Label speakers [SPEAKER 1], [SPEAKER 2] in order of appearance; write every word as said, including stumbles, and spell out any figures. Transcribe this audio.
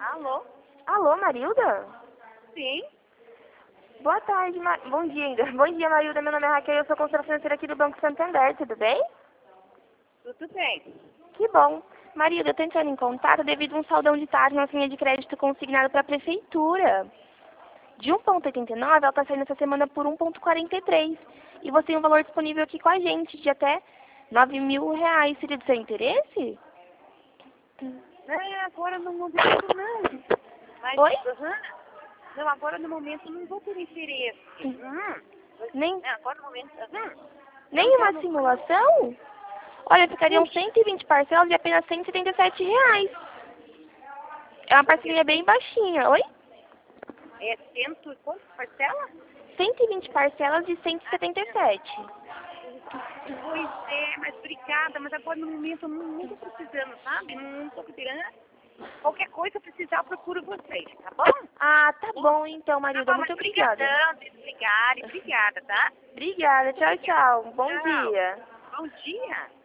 [SPEAKER 1] Alô?
[SPEAKER 2] Alô, Marilda?
[SPEAKER 1] Sim?
[SPEAKER 2] Boa tarde, Ma... bom dia ainda. Bom dia, Marilda. Meu nome é Raquel e eu sou consultora financeira aqui do Banco Santander, tudo bem?
[SPEAKER 1] Tudo bem.
[SPEAKER 2] Que bom. Marilda, eu tô entrando em contato devido a um saldão de taxa na linha de crédito consignado para a prefeitura. De um vírgula oitenta e nove, ela está saindo essa semana por um vírgula quarenta e três. E você tem um valor disponível aqui com a gente de até nove mil reais. Seria do seu interesse?
[SPEAKER 1] É, agora no momento não. Mas,
[SPEAKER 2] Oi?
[SPEAKER 1] uhum. Não, agora no momento não vou ter interesse. Uhum.
[SPEAKER 2] Nem,
[SPEAKER 1] É, agora no momento. Uhum.
[SPEAKER 2] nem
[SPEAKER 1] Não
[SPEAKER 2] uma
[SPEAKER 1] quero.
[SPEAKER 2] simulação? Olha, ficariam
[SPEAKER 1] Puxa,
[SPEAKER 2] cento e vinte parcelas de apenas cento e setenta e sete reais. É uma parcelinha bem baixinha. Oi?
[SPEAKER 1] é cento e quanto parcela?
[SPEAKER 2] cento e vinte parcelas de cento e setenta e sete.
[SPEAKER 1] Pois é, mas obrigada, mas agora no momento eu não, não tô precisando, sabe? Não, não tô precisando. Qualquer coisa precisar, eu procuro vocês, tá bom?
[SPEAKER 2] Ah, tá bom então,
[SPEAKER 1] Tá
[SPEAKER 2] Marilda.
[SPEAKER 1] bom,
[SPEAKER 2] Muito
[SPEAKER 1] mas
[SPEAKER 2] obrigada.
[SPEAKER 1] brigadão, desligarem, obrigada, tá?
[SPEAKER 2] Obrigada. Tchau, tchau. Bom
[SPEAKER 1] Tchau.
[SPEAKER 2] dia.
[SPEAKER 1] Bom dia.